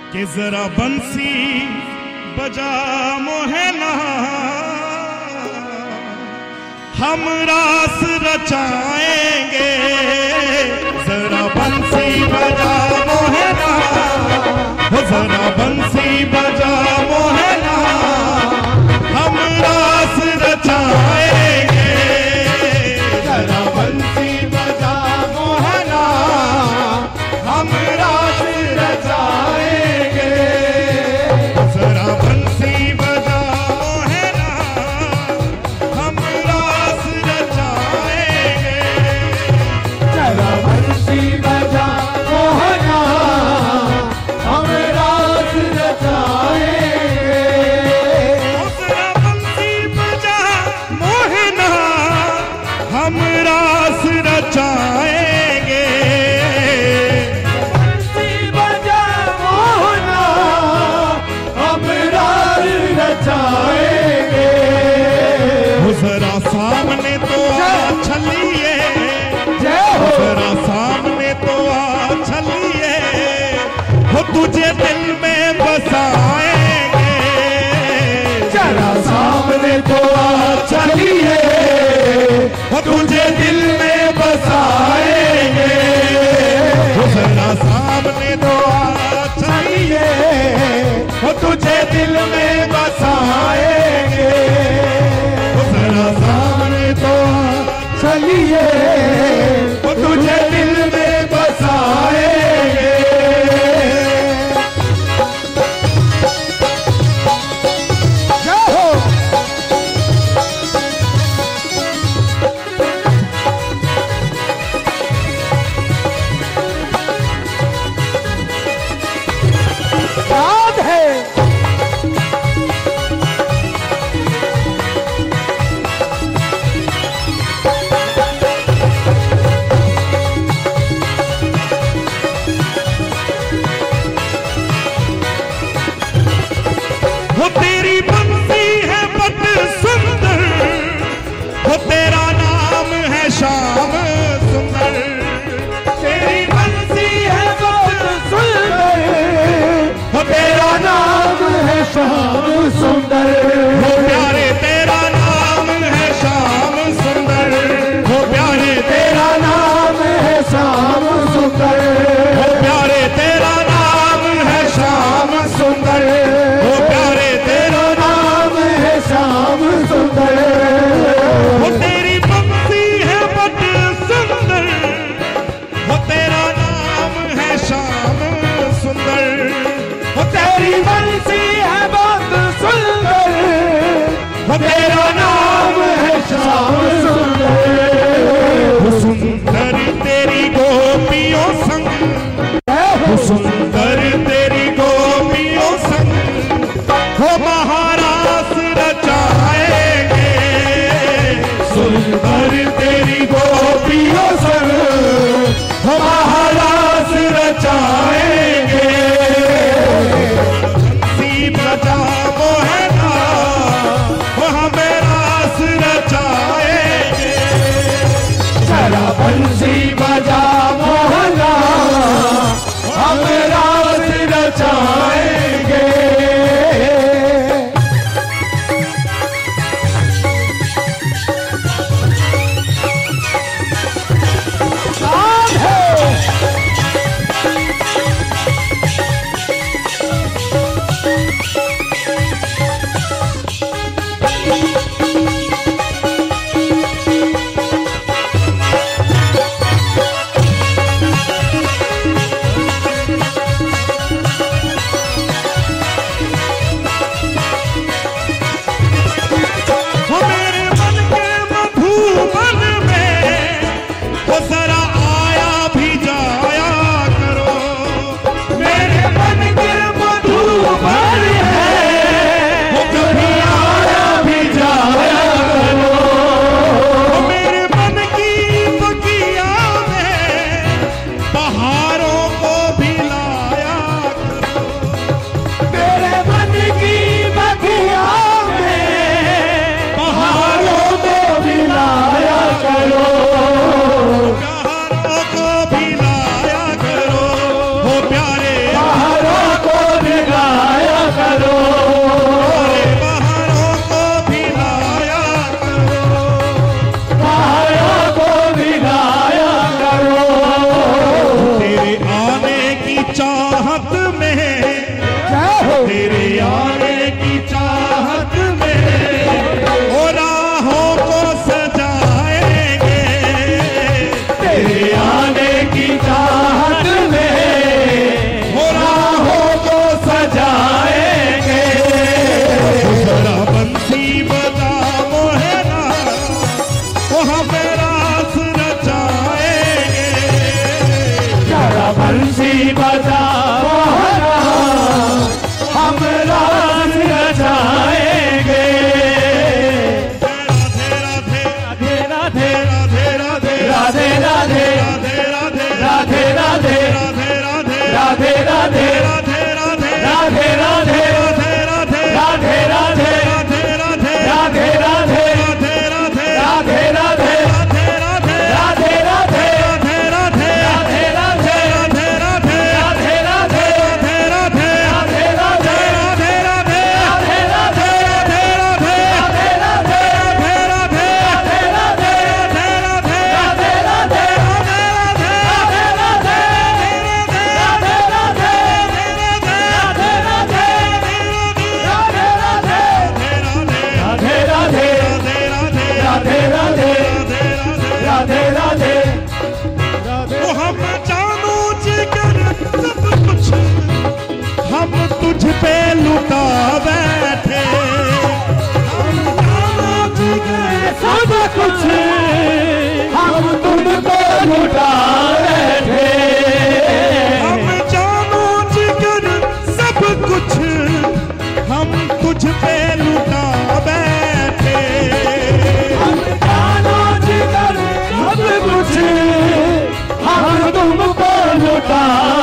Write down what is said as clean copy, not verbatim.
कि जरा बंसी बजा मोहना, हम रास रचाएंगे। जरा बंसी बजा मोहना, जरा बंसी बजा मोहना, हम रास रचाएंगे। जरा बंसी बजा मोहना, हम रास रचाएंगे। जरा बंसी बजा मोहना, हम रास रचाएंगे। जरा बंसी बजा मोहना, हम रास रचाएंगे। जरा बंसी बजा मोहना, हम रास रचाएंगे। बंसी बजा मोहना, हम रास रचाएंगे। जरा सामने तो आ छलिए, जय हो। जरा सामने तो आ छलिए, वो तुझे दिल में बसाएंगे। जरा सामने तो आ चलिए, वो तुझे दिल में बसाएंगे। जरा सामने तो आ छलिए, वो तुझे दिल में बसाएंगे। जरा सामने तो आ चलिए, वो तुझे दिल में बसाएंगे। जय हो। याद है वो तेरी बंसी है बट सुंदर, वो तेरा नाम है श्याम सुंदर। तेरी बंसी है बट सुंदर, वो तेरा नाम है श्याम सुंदर। वो प्यारे तेरा नाम है श्याम सुंदर। वो प्यारे तेरा नाम है श्याम सुंदर। वो प्यारे तेरा नाम है श्याम सुंदर। वो प्यारे तेरा नाम है श्याम सुंदर। वो तेरी बंसी है बट सुंदर, वो तेरा नाम है श्याम सुंदर। वो तेरी बंसी है बहुत सुंदर, वो तेरा नाम है श्याम सुंदर। वो सुंदर तेरी गोपियों संग, वो सुंदर तेरी गोपियों संग, वो महारास रचाएंगे। सुंदर तेरी गोपियों संग, वो महारास रचाएंगे। बंसी बजा मोहना, वो हमें रास रचाएंगे। जरा बंसी बजा मोहना, हम रास रचाएंगे। याद है वो मेरे मन के मधुबन में, वो जरा आया भी जाया करो। मेरे मन के मधुबन है, वो कभी आया भी जाया करो। वो मेरे मन की बगिया में, बहारों को भी लाया करो। मेरे मन की बगिया में बहारों को भी लाया करो। बहारों को भी लाया करो। वो प्यारे बहारों को बजा मोहना हम रास रचाएंगे। राधे राधे राधे राधे राधे राधे राधे राधे राधे राधे राधे राधे राधे राधे राधे राधे राधे राधे राधे तुझ पे लुटा बैठे, सब कुछ हम तुमको लुटा बैठे। हम जानो जिगर सब कुछ हम तुझ पे लुटा बैठे। हम जानो जिगर सब कुछ हम तुमको लुटा